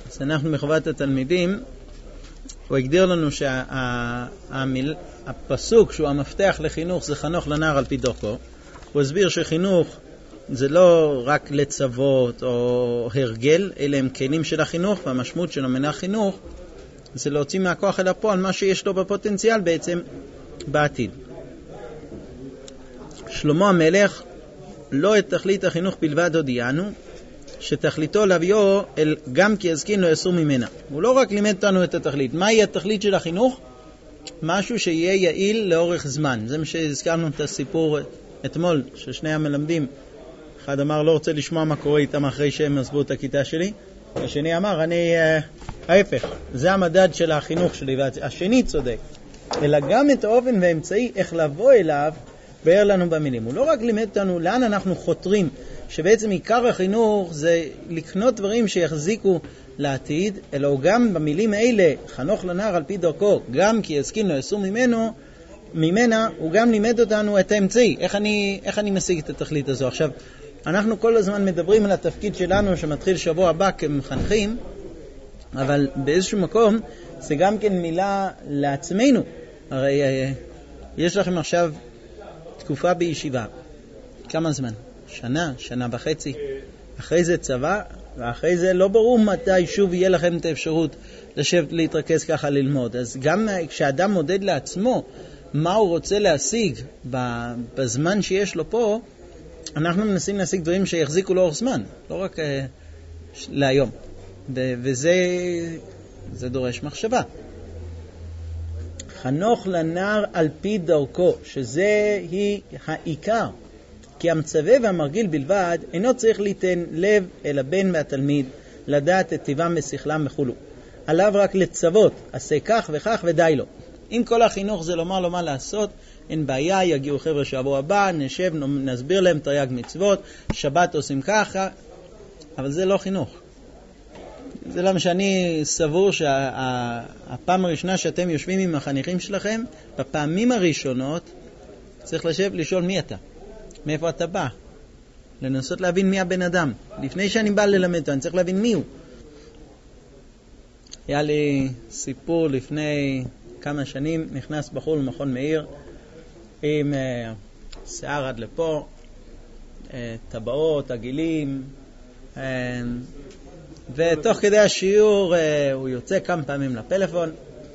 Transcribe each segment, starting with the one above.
אז אנחנו מחובת התלמידים, הוא הגדיר לנו שהפסוק שהוא המפתח לחינוך זה חנוך לנער על פי דרכו. הוא הסביר שחינוך זה לא רק לצוות או הרגל, אלה הם כלים של החינוך, והמשמעות של המילה חינוך זה להוציא מהכוח אל הפועל מה שיש לו בפוטנציאל בעצם בעתיד. שלמה המלך לא את תכלית החינוך בלבד הודיענו, שתכליתו להביאו אל גם כי יזקין לא יסור ממנה. הוא לא רק לימד אותנו את התכלית. מהי התכלית של החינוך? משהו שיהיה יעיל לאורך זמן. זה מה שהזכרנו את הסיפור אתמול של שני המלמדים. אחד אמר לא רוצה לשמוע מה קורה איתם אחרי שהם עזבו את הכיתה שלי. השני אמר ההפך, זה המדד של החינוך שלי. והשני צודק. אלא גם את האופן והאמצעי איך לבוא אליו באר לנו במילים. הוא לא רק לימד אותנו לאן אנחנו חותרים, שבעצם עיקר החינוך זה לקנות דברים שיחזיקו לעתיד, אלא הוא גם במילים האלה, חנוך לנער על פי דרכו, גם כי יזקין לא יסור ממנה, הוא גם לימד אותנו את האמצעי, איך אני משיג את התכלית הזו. עכשיו, אנחנו כל הזמן מדברים על התפקיד שלנו שמתחיל שבוע הבא כמחנכים, אבל באיזשהו מקום זה גם כן מילה לעצמנו. הרי יש לכם עכשיו תקופה בישיבה. כמה זמן? שנה וחצי. אחרי זה צבא, ואחרי זה לא ברור מתי שוב יהיה לכם את האפשרות לשבת להתרכז ככה ללמוד. אז גם כשאדם מודד לעצמו מה הוא רוצה להשיג בזמן שיש לו פה, אנחנו מנסים להשיג דברים שיחזיקו לאורך זמן, לא רק להיום. וזה דורש מחשבה. חנוך לנער על פי דרכו, שזה היא העיקר. כי המצווה והמרגיל בלבד אינו צריך ליתן לב אל הבן והתלמיד, לדעת את טבעם ושכלם וכולו. עליו רק לצוות, עשה כך וכך ודי לו. אם כל החינוך זה לומר לו מה לעשות, אין בעיה, יגיעו חבר'ה שבוע הבא, נשב, נסביר להם תרי"ג מצוות, שבת עושים ככה, אבל זה לא חינוך. זה למה שאני סבור שהפעם הראשונה שאתם יושבים עם החניכים שלכם, בפעמים הראשונות צריך לשאול מי אתה. מאיפה אתה בא? לנסות להבין מי הבן אדם. לפני שאני בא ללמד אותו, אני צריך להבין מי הוא. היה לי סיפור לפני כמה שנים, נכנס בחור למכון מאיר, עם שיער עד לפה, טבעות, עגילים, ותוך כדי השיעור הוא יוצא כמה פעמים לפלאפון,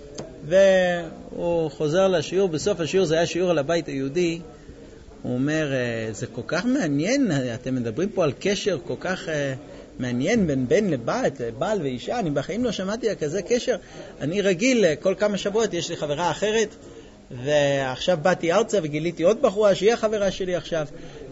והוא חוזר לשיעור, בסוף השיעור זה היה שיעור על הבית היהודי, הוא אומר, זה כל כך מעניין, אתם מדברים פה על קשר כל כך מעניין בין בן לבת, בעל ואישה, אני בחיים לא שמעתי על כזה קשר, אני רגיל, כל כמה שבועות יש לי חברה אחרת, ועכשיו באתי ארצה וגיליתי עוד בחורה שהיא החברה שלי עכשיו,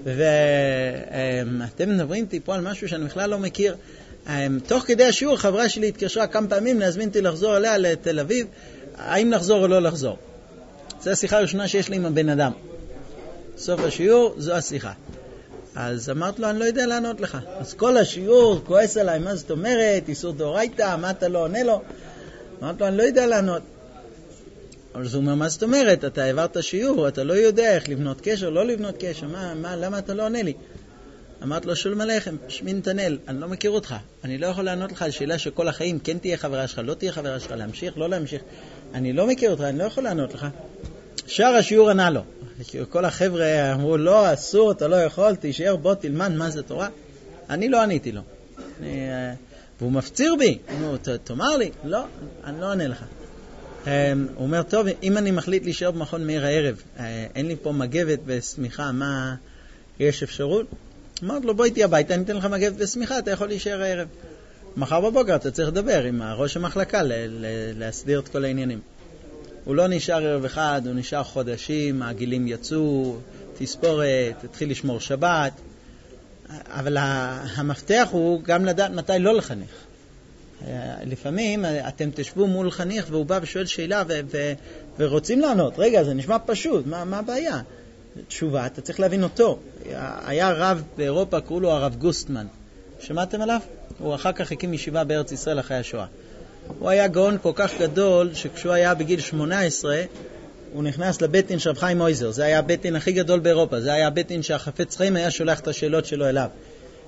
ואתם מדברים איתי פה על משהו שאני בכלל לא מכיר. תוך כדי השיעור חברה שלי התקשרה כמה פעמים להזמין אותי לחזור אליה לתל אביב, האם לחזור או לא לחזור. זו השיחה הראשונה שיש לי עם הבן אדם. סוף השיעור, זו השיחה. אז אמרת לו, אני לא יודע לענות לך. אז כל השיעור כועס עליי, מה זאת אומרת? איסור דאורייתא, מה אתה לא עונה לו? אמרת לו, אני לא יודע לענות. אבל זה אומר, מה זאת אומרת? אתה העברת שיעור, אתה לא יודע איך לבנות קשר, לא לבנות קשר, למה אתה לא עונה לי? אמרת לו, שולם עליכם, שמי נתנאל, אני לא מכיר אותך. אני לא יכול לענות לך על שאלה שכל החיים, כן תהיה חברה שלך, לא תהיה חברה שלך, להמשיך, לא להמשיך. אני לא מכיר אותך, אני לא יכול לענות לך. שאר השיעור ענה לו. כל החבר'ה אמרו, לא, אסור, אתה לא יכול, תישאר, בוא תלמד מה זה תורה. אני לא עניתי לו. והוא מפציר בי. תאמר לי, לא, אני לא עונה לך. הוא אומר, טוב, אם אני מחליט להישאר במכון מאיר הערב, אין לי פה מגבת וסמיכה, מה יש אפשרות? אמרת לו, בוא איתי הביתה, אני אתן לך מגבת וסמיכה, אתה יכול להישאר הערב. מחר בבוקר אתה צריך לדבר עם ראש המחלקה להסדיר את כל העניינים. הוא לא נשאר ערב אחד, הוא נשאר חודשים, העגילים יצאו, תספורת, התחיל לשמור שבת. אבל המפתח הוא גם לדעת מתי לא לחנך. לפעמים אתם תשבו מול חניך והוא בא ושואל שאלה ורוצים לענות. רגע, זה נשמע פשוט, מה הבעיה? תשובה, אתה צריך להבין אותו. היה רב באירופה, קראו לו הרב גוסטמן. שמעתם עליו? הוא אחר כך הקים ישיבה בארץ ישראל אחרי השואה. הוא היה גאון כל כך גדול שכשהוא היה בגיל 18 הוא נכנס לבית דין של רב חיים מויזר. זה היה הבית דין הכי גדול באירופה. זה היה הבית דין שהחפץ חיים היה שולח את השאלות שלו אליו.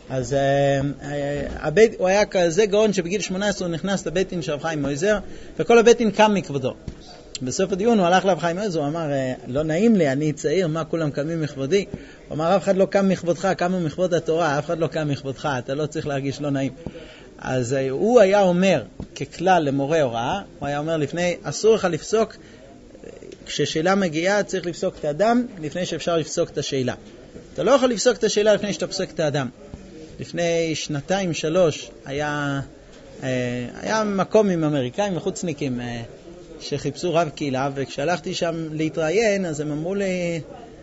אז הוא היה כזה גאון שבגיל 18 הוא נכנס לבית דין של רב חיים מויזר, וכל הבית דין קם מכבודו. בסוף הדיון הוא הלך לרב חיים מויזר, הוא אמר, לא נעים לי, אני צעיר, מה כולם קמים מכבודי? הוא אמר, אף אחד לא קם מכבודך, קמו מכבוד התורה, אף אחד לא קם מכבודך, אתה לא צריך להרגיש לא נעים. אז הוא היה אומר, ככלל למורה הוראה, הוא היה אומר לפני, אסור לך לפסוק, כששאלה מגיעה צריך לפסוק את האדם, לפני שאפשר לפסוק את השאלה. אתה לא יכול לפסוק את השאלה לפני שאתה פסוק את האדם. לפני 2-3 היה מקום עם אמריקאים וחוצניקים שחיפשו רב קהילה, וכשהלכתי שם להתראיין, אז הם אמרו לי,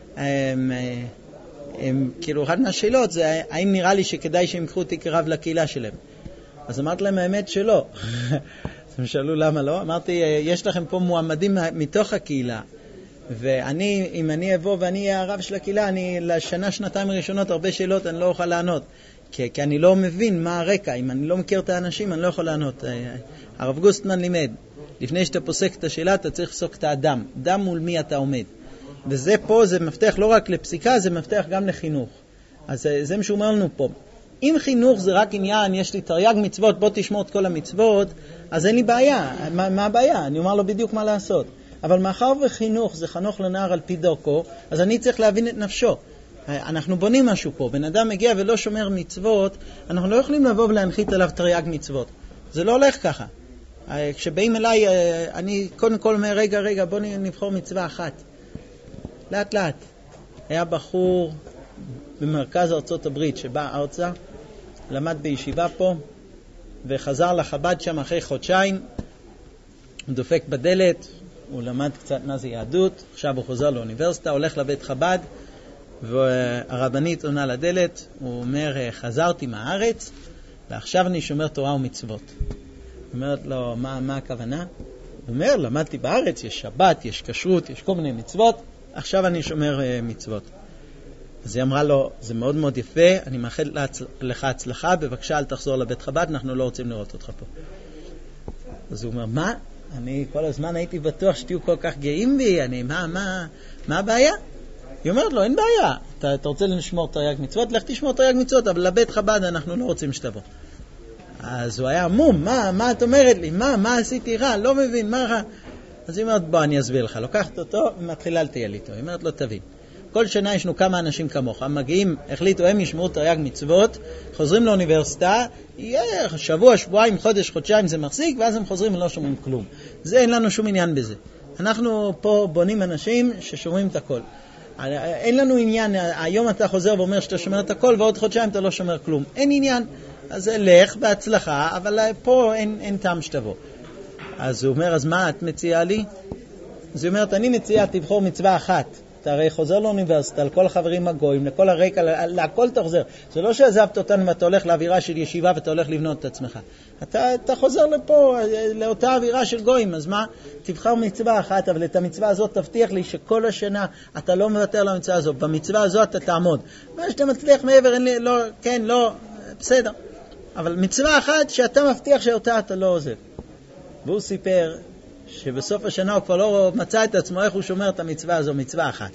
כאילו אחד מהשאלות זה, האם נראה לי שכדאי שהם יקחו אותי כרב לקהילה שלהם? אז אמרתי להם האמת שלא. אז הם שאלו למה לא? אמרתי, יש לכם פה מועמדים מתוך הקהילה, ואני, אם אני אבוא ואני אהיה הרב של הקהילה, אני לשנה-שנתיים הראשונות הרבה שאלות אני לא אוכל לענות, כי אני לא מבין מה הרקע. אם אני לא מכיר את האנשים אני לא יכול לענות. הרב גוסטמן לימד, לפני שאתה פוסק את השאלה אתה צריך לפסוק את האדם, דם מול מי אתה עומד. וזה פה זה מפתח לא רק לפסיקה, זה מפתח גם לחינוך. אז זה מה שהוא אומר לנו פה. אם חינוך זה רק עניין, יש לי תרי"ג מצוות, בוא תשמור את כל המצוות, אז אין לי בעיה. מה הבעיה? אני אומר לו בדיוק מה לעשות. אבל מאחר וחינוך זה חנוך לנער על פי דרכו, אז אני צריך להבין את נפשו. אנחנו בונים משהו פה. בן אדם מגיע ולא שומר מצוות, אנחנו לא יכולים לבוא ולהנחית עליו תרי"ג מצוות. זה לא הולך ככה. כשבאים אליי, אני קודם כל אומר, רגע, בוא נבחור מצווה אחת. לאט לאט. היה בחור במרכז ארצות הברית שבא ארצה, למד בישיבה פה, וחזר לחב"ד שם אחרי חודשיים, הוא דופק בדלת, הוא למד קצת מה זה יהדות, עכשיו הוא חוזר לאוניברסיטה, הולך לבית חב"ד, והרבנית עונה לדלת, הוא אומר, חזרתי מהארץ, ועכשיו אני שומר תורה ומצוות. הוא אומרת לו, מה הכוונה? הוא אומר, למדתי בארץ, יש שבת, יש כשרות, יש כל מיני מצוות, עכשיו אני שומר מצוות. אז היא אמרה לו, זה מאוד מאוד יפה, אני מאחל לך הצלחה, בבקשה אל תחזור לבית חב"ד, אנחנו לא רוצים לראות אותך פה. אז הוא אומר, מה? אני כל הזמן הייתי בטוח שתהיו כל כך גאים בי, מה הבעיה? היא אומרת לו, אין בעיה, אתה רוצה לשמור תרי"ג מצוות, לך תשמור תרי"ג מצוות, אבל לבית חב"ד אנחנו לא רוצים שתבוא. אז הוא היה עמום, מה את אומרת לי? מה עשיתי רע? לא מבין, מה רע? אז היא אומרת, בוא אני אסביר לך, לוקחת אותו ומתחילה לטייל איתו. היא אומרת לו, תבין. כל שנה ישנו כמה אנשים כמוך, מגיעים, החליטו, הם ישמעו תרי"ג מצוות, חוזרים לאוניברסיטה, שבוע, שבועיים, חודש, חודשיים זה מחזיק, ואז הם חוזרים ולא שומעים כלום. זה אין לנו שום עניין בזה. אנחנו פה בונים אנשים ששומעים את הכל. אין לנו עניין, היום אתה חוזר ואומר שאתה שומר את הכל, ועוד חודשיים אתה לא שומר כלום. אין עניין. אז לך בהצלחה, אבל פה אין טעם שתבוא. אז הוא אומר, אז מה את מציעה לי? אז היא אומרת, אני מציעה, תבחור מצווה אחת. אתה הרי חוזר לאוניברסיטה, על כל החברים הגויים, לכל הרקע, להכל תחזר. זה לא שעזבת אותנו ואתה הולך לאווירה של ישיבה ואתה הולך לבנות את עצמך. אתה חוזר לפה, לאותה אווירה של גויים, אז מה? תבחר מצווה אחת, אבל את המצווה הזאת תבטיח לי שכל השנה אתה לא מוותר למצווה הזאת. במצווה הזאת אתה תעמוד. מה שאתה מצליח מעבר, לא, בסדר. אבל מצווה אחת שאתה מבטיח שאותה אתה לא עוזב. והוא סיפר שבסוף השנה הוא כבר לא מצא את עצמו איך הוא שומר את המצווה הזו, מצווה אחת.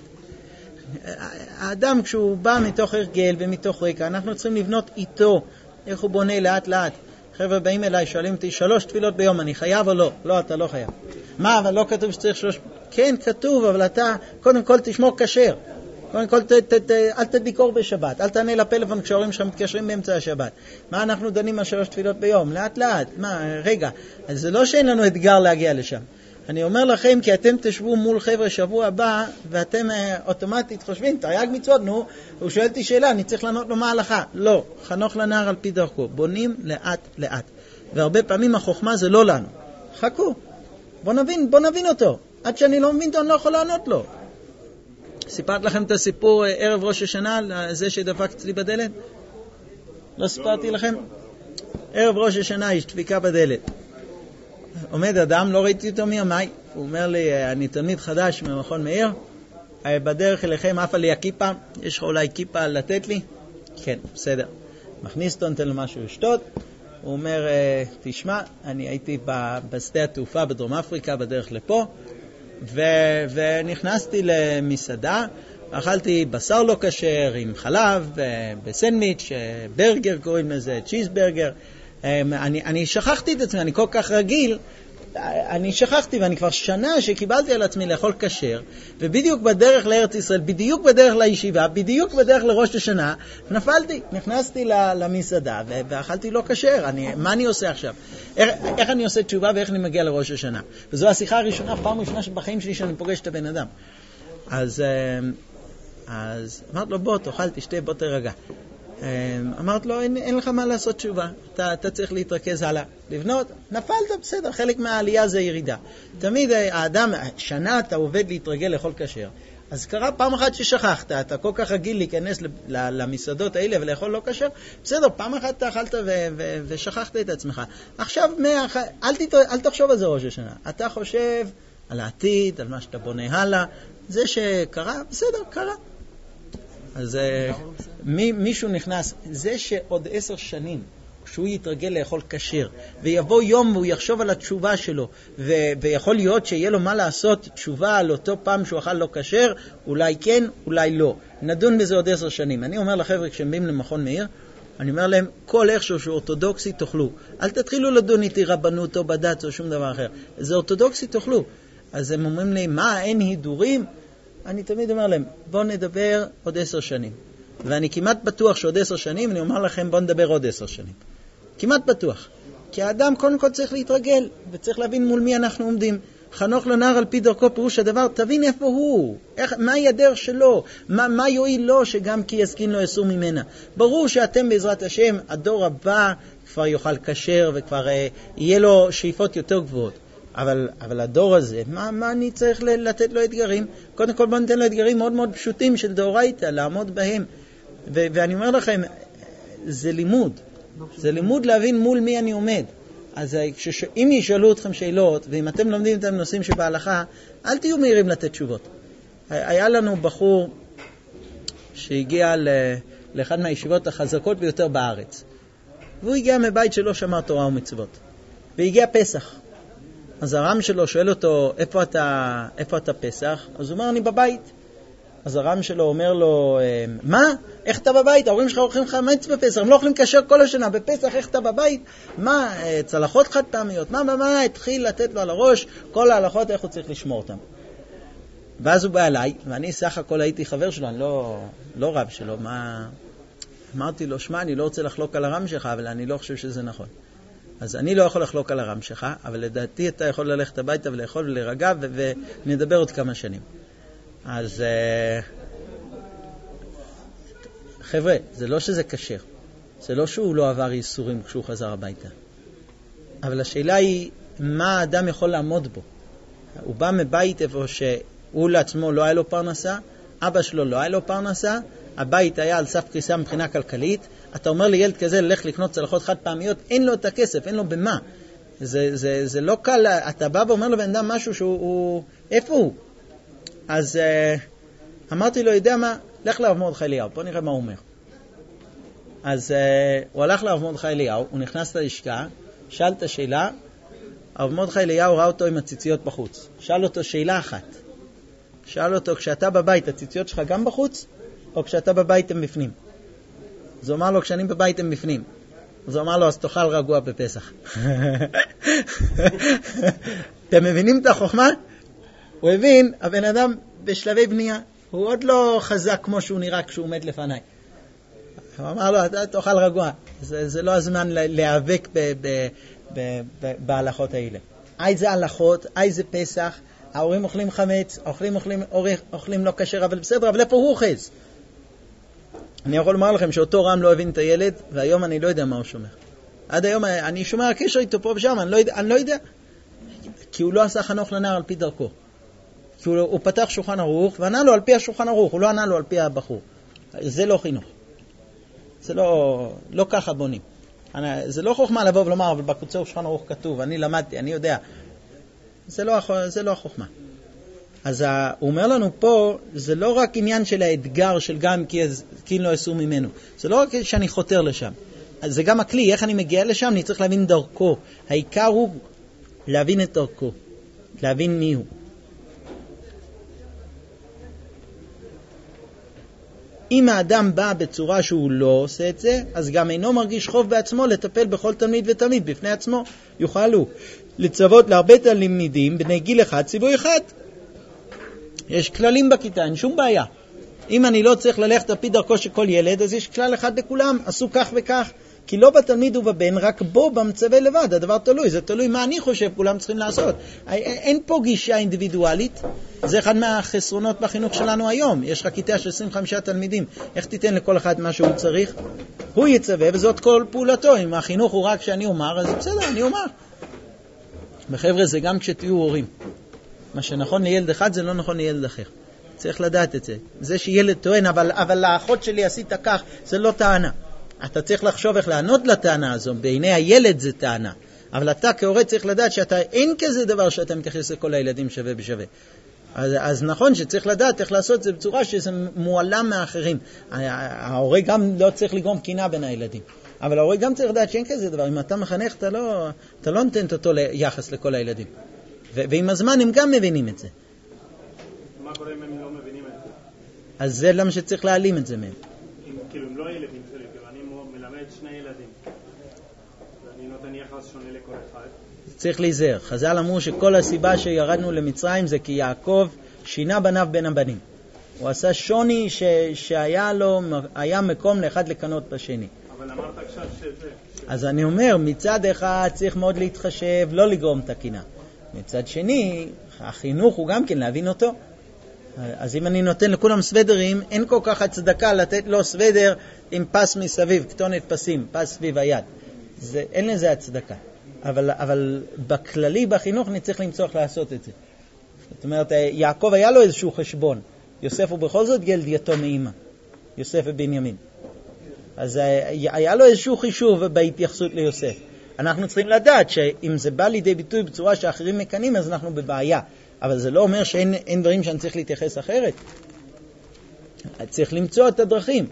האדם כשהוא בא מתוך הרגל ומתוך רקע, אנחנו צריכים לבנות איתו איך הוא בונה לאט לאט. חבר'ה באים אליי, שואלים אותי 3 תפילות ביום, אני חייב או לא? לא, אתה לא חייב. מה, אבל לא כתוב שצריך 3? כן, כתוב, אבל אתה קודם כל תשמור כשר. קודם כל אל תדליקור בשבת, אל תענה לפלאפון כשההורים שלך מתקשרים באמצע השבת. מה אנחנו דנים על 3 תפילות ביום? לאט לאט. רגע, אז זה לא שאין לנו אתגר להגיע לשם. אני אומר לכם, כי אתם תשבו מול חבר'ה שבוע הבא, ואתם אוטומטית חושבים, תרי"ג מצוות, הוא שואל אותי שאלה, אני צריך לענות לו מה ההלכה. לא, חנוך לנער על פי דרכו. בונים לאט לאט. והרבה פעמים החוכמה זה לא לנו. חכו, בוא נבין אותו. עד שאני לא מבין אותו, אני לא יכול לענות לו. סיפרת לכם את הסיפור ערב ראש השנה, זה שדפק אצלי בדלת? לא סיפרתי לכם? ערב ראש השנה יש דפיקה בדלת. עומד אדם, לא ראיתי אותו מימי, הוא אומר לי, אני תלמיד חדש ממכון מאיר, בדרך אליכם אף עלי הכיפה, יש לך אולי כיפה לתת לי? כן, בסדר. מכניס אותו, נתן לו משהו לשתות, הוא אומר, תשמע, אני הייתי בשדה התעופה בדרום אפריקה בדרך לפה, ונכנסתי למסעדה, אכלתי בשר לא כשר עם חלב, בסנדוויץ', ברגר קוראים לזה, צ'יזברגר. אני שכחתי את עצמי, אני כל כך רגיל, אני שכחתי, ואני כבר שנה שקיבלתי על עצמי לאכול כשר, ובדיוק בדרך לארץ ישראל, בדיוק בדרך לישיבה, בדיוק בדרך לראש השנה, נפלתי, נכנסתי למסעדה, ואכלתי לא כשר. מה אני עושה עכשיו? איך אני עושה תשובה ואיך אני מגיע לראש השנה? וזו השיחה הראשונה, פעם ראשונה בחיים שלי שאני פוגש את הבן אדם. אז אמרת לו, בוא, תאכל, תשתה, בוא תרגע. אמרת לו, אין לך מה לעשות תשובה, אתה צריך להתרכז הלאה, לבנות, נפלת, בסדר, חלק מהעלייה זה ירידה. תמיד האדם, שנה אתה עובד להתרגל לאכול כשר, אז קרה פעם אחת ששכחת, אתה כל כך רגיל להיכנס למסעדות האלה ולאכול לא כשר, בסדר, פעם אחת אתה אכלת ושכחת את עצמך. עכשיו, אל תחשוב על זה ראש השנה, אתה חושב על העתיד, על מה שאתה בונה הלאה, זה שקרה, בסדר, קרה. אז מישהו נכנס, זה שעוד 10 שנים שהוא יתרגל לאכול כשר, ויבוא יום והוא יחשוב על התשובה שלו, ויכול להיות שיהיה לו מה לעשות תשובה על אותו פעם שהוא אכל לא כשר, אולי כן, אולי לא. נדון בזה עוד 10 שנים. אני אומר לחבר'ה, כשהם באים למכון מאיר, אני אומר להם, כל איכשהו שהוא אורתודוקסי תאכלו. אל תתחילו לדון איתי רבנות או בדת או שום דבר אחר. זה אורתודוקסי תאכלו. אז הם אומרים לי, מה, אין הידורים? אני תמיד אומר להם, בואו נדבר עוד 10 שנים. ואני כמעט בטוח שעוד 10 שנים, אני אומר לכם, בואו נדבר עוד 10 שנים. כמעט בטוח. כי האדם קודם כל צריך להתרגל, וצריך להבין מול מי אנחנו עומדים. חנוך לנער על פי דרכו פירוש הדבר, תבין איפה הוא, מהי הדרך שלו, מה יועיל לו שגם כי יסכין לא יסור ממנה. ברור שאתם בעזרת השם, הדור הבא כבר יאכל כשר, וכבר יהיה לו שאיפות יותר גבוהות. אבל הדור הזה, מה אני צריך לתת לו אתגרים? קודם כל בוא ניתן לו אתגרים מאוד מאוד פשוטים של דאורייתא, לעמוד בהם. ואני אומר לכם, זה לימוד. זה לימוד להבין מול מי אני עומד. אז אם ישאלו אתכם שאלות, ואם אתם לומדים את הנושאים שבהלכה, אל תהיו מהירים לתת תשובות. היה לנו בחור שהגיע לאחד מהישיבות החזקות ביותר בארץ. והוא הגיע מבית שלא שמר תורה ומצוות. והגיע פסח. אז הרם שלו שואל אותו, איפה אתה פסח? אז הוא אומר, אני בבית. אז הרם שלו אומר לו, מה? איך אתה בבית? ההורים שלך אוכלים חמץ בפסח, הם לא אוכלים כשר כל השנה, בפסח איך אתה בבית? מה, צלחות חד פעמיות? מה? התחיל לתת לו על הראש, כל ההלכות איך הוא צריך לשמור אותם. ואז הוא בא אליי, ואני סך הכל הייתי חבר שלו, אני לא רב שלו, אמרתי לו, שמע, אני לא רוצה לחלוק על הרם שלך, אבל אני לא חושב שזה נכון. אז אני לא יכול לחלוק על הרם שלך, אבל לדעתי אתה יכול ללכת הביתה ולאכול ולרגע, ונדבר עוד כמה שנים. אז חבר'ה, זה לא שזה כשר. זה לא שהוא לא עבר ייסורים כשהוא חזר הביתה. אבל השאלה היא, מה האדם יכול לעמוד בו? הוא בא מבית איפה שהוא לעצמו לא היה לו פרנסה, אבא שלו לא היה לו פרנסה, הבית היה על סף קריסה מבחינה כלכלית, אתה אומר לילד כזה ללך לקנות צלחות חד פעמיות, אין לו את הכסף, אין לו במה. זה לא קל, אתה בא ואומר לבן אדם משהו שהוא, איפה הוא? אז אמרתי לו, יודע מה? לך לרב מרדכי אליהו, בוא נראה מה הוא אומר. אז הוא הלך לרב מרדכי אליהו, הוא נכנס ללשכה, שאל את השאלה, הרב מרדכי אליהו ראה אותו עם הציציות בחוץ. שאל אותו שאלה אחת. שאל אותו, כשאתה בבית, הציציות שלך גם בחוץ? או כשאתה בבית הם בפנים? אז הוא אמר לו, כשאני בבית הם בפנים. אז הוא אמר לו, אז תאכל רגוע בפסח. אתם מבינים את החוכמה? הוא הבין, הבן אדם בשלבי בנייה, הוא עוד לא חזק כמו שהוא נראה כשהוא עומד לפניי. הוא אמר לו, אתה תאכל רגוע. זה לא הזמן להיאבק בהלכות האלה. איזה הלכות, איזה פסח, ההורים אוכלים חמץ, אוכלים לא כשר, אבל בסדר, אבל איפה הוא אוחז? אני יכול לומר לכם שאותו רם לא הבין את הילד, והיום אני לא יודע מה הוא שומר. עד היום אני שומר הקשר איתו פה ושם, אני לא יודע. כי הוא לא עשה חנוך לנער על פי דרכו. כי הוא פתח שולחן ערוך, וענה לו על פי השולחן ערוך, הוא לא ענה לו על פי הבחור. זה לא חינוך. זה לא ככה בונים. זה לא חוכמה לבוא ולומר, אבל בקוצר שולחן ערוך כתוב, אני למדתי, אני יודע. זה לא החוכמה. אז הוא אומר לנו פה, זה לא רק עניין של האתגר של גם כי לא יסור ממנו. זה לא רק שאני חותר לשם. זה גם הכלי, איך אני מגיע לשם, אני צריך להבין דרכו. העיקר הוא להבין את דרכו, להבין מי הוא. אם האדם בא בצורה שהוא לא עושה את זה, אז גם אינו מרגיש חוב בעצמו לטפל בכל תלמיד ותלמיד בפני עצמו. יוכל הוא לצוות להרבה תלמידים בני גיל אחד ציווי אחד. יש כללים בכיתה, אין שום בעיה. אם אני לא צריך ללכת על פי דרכו של כל ילד, אז יש כלל אחד לכולם, עשו כך וכך. כי לא בתלמיד ובבן, רק בו במצווה לבד, הדבר תלוי, זה תלוי מה אני חושב, כולם צריכים לעשות. אין פה גישה אינדיבידואלית, זה אחד מהחסרונות בחינוך שלנו היום. יש לך כיתה של 25 תלמידים, איך תיתן לכל אחד מה שהוא צריך? הוא יצווה, וזאת כל פעולתו. אם החינוך הוא רק שאני אומר, אז בסדר, אני אומר. וחבר'ה, זה גם כשתהיו הורים. מה שנכון לילד אחד, זה לא נכון לילד אחר. צריך לדעת את זה. זה שילד טוען, אבל לאחות שלי עשית כך, זה לא טענה. אתה צריך לחשוב איך לענות לטענה הזו. בעיני הילד זה טענה. אבל אתה כהורה צריך לדעת אין כזה דבר שאתה מתייחס לכל הילדים שווה בשווה. אז נכון שצריך לדעת איך לעשות את זה בצורה שזה מועלם מאחרים. ההורה גם לא צריך לגרום קינה בין הילדים. אבל ההורה גם צריך לדעת שאין כזה דבר. אם אתה מחנך, אתה לא נותן אותו ליחס לכל הילדים. ועם הזמן הם גם מבינים את זה. מה קורה אם הם לא מבינים את זה? אז זה למה שצריך להעלים את זה מהם. כאילו הם לא ילדים שלי, כאילו אני מלמד שני ילדים. ואני נותן יחס שונה לכל אחד. צריך להיזהר. חז"ל אמרו שכל הסיבה שירדנו למצרים זה כי יעקב שינה בניו בין הבנים. הוא עשה שוני שהיה מקום לאחד לקנות בשני. אבל אמרת עכשיו שזה... אז אני אומר, מצד אחד צריך מאוד להתחשב, לא לגרום את הקינה. מצד שני, החינוך הוא גם כן להבין אותו. אז אם אני נותן לכולם סוודרים, אין כל כך הצדקה לתת לו סוודר עם פס מסביב, כתונת פסים, פס סביב היד. אין לזה הצדקה. אבל בכללי, בחינוך, אני צריך למצוא איך לעשות את זה. זאת אומרת, יעקב היה לו איזשהו חשבון. יוסף הוא בכל זאת ילד יתום מאמא. יוסף ובנימין. אז היה לו איזשהו חישוב בהתייחסות ליוסף. אנחנו צריכים לדעת שאם זה בא לידי ביטוי בצורה שאחרים מקנים, אז אנחנו בבעיה. אבל זה לא אומר שאין דברים שאני צריך להתייחס אחרת. צריך למצוא את הדרכים.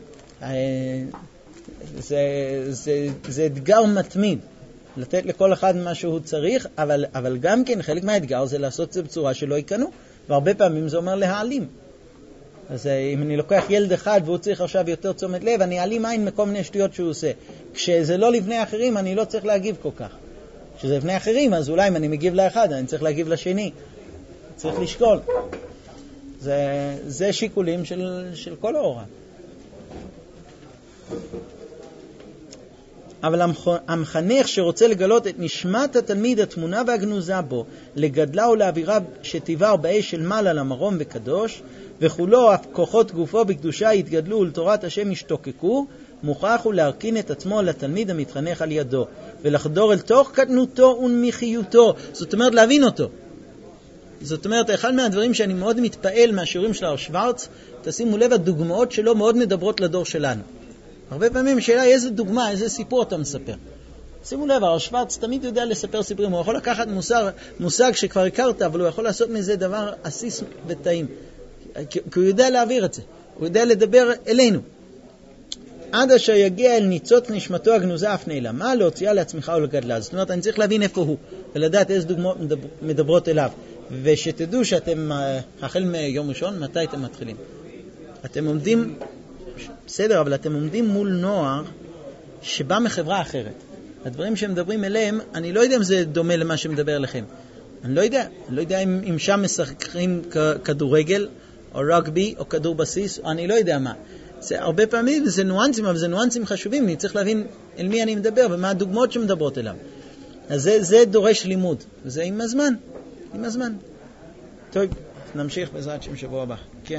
זה אתגר מתמיד. לתת לכל אחד מה שהוא צריך, אבל גם כן חלק מהאתגר זה לעשות את זה בצורה שלא יקנו. והרבה פעמים זה אומר להעלים. אז אם אני לוקח ילד אחד והוא צריך עכשיו יותר תשומת לב, אני אעלים עין מכל מיני שטויות שהוא עושה. כשזה לא לבני אחרים, אני לא צריך להגיב כל כך. כשזה לבני אחרים, אז אולי אם אני מגיב לאחד, אני צריך להגיב לשני. צריך לשקול. זה שיקולים של כל ההוראה. אבל המחנך שרוצה לגלות את נשמת התלמיד התמונה והגנוזה בו, לגדלה ולהעבירה שתיבר באש של מעלה למרום וקדוש, וכולו אף כוחות גופו בקדושה יתגדלו ולתורת השם ישתוקקו, מוכרח הוא להרכין את עצמו לתלמיד המתחנך על ידו, ולחדור אל תוך קטנותו ומחיותו. זאת אומרת להבין אותו. זאת אומרת, אחד מהדברים שאני מאוד מתפעל מהשיעורים של הרב שוורץ, תשימו לב, הדוגמאות שלו מאוד מדברות לדור שלנו. הרבה פעמים שאלה איזה דוגמה, איזה סיפור אתה מספר. שימו לב, הרב שוורץ תמיד יודע לספר סיפורים. הוא יכול לקחת מושג שכבר הכרת, אבל הוא יכול לעשות מזה דבר עסיס וטעים. כי הוא יודע להעביר את זה. הוא יודע לדבר אלינו. עד אשר יגיע אל ניצוץ נשמתו הגנוזה אף נעלמה, להוציאה לעצמך ולגדלה. זאת אומרת, אני צריך להבין איפה הוא, ולדעת איזה דוגמאות מדברות אליו. ושתדעו שאתם, החל מיום ראשון, מתי אתם מתחילים? אתם עומדים, בסדר, אבל אתם עומדים מול נוער שבא מחברה אחרת. הדברים שמדברים אליהם, אני לא יודע אם זה דומה למה שמדבר אליכם. אני לא יודע אם שם משחקים כדורגל, או רגבי, או כדור בסיס, או אני לא יודע מה. זה הרבה פעמים זה ניואנסים, אבל זה ניואנסים חשובים. אני צריך להבין אל מי אני מדבר, ומה הדוגמאות שמדברות אליו. אז זה דורש לימוד. וזה עם הזמן. טוב, נמשיך בעזרת שם שבוע הבא. כן.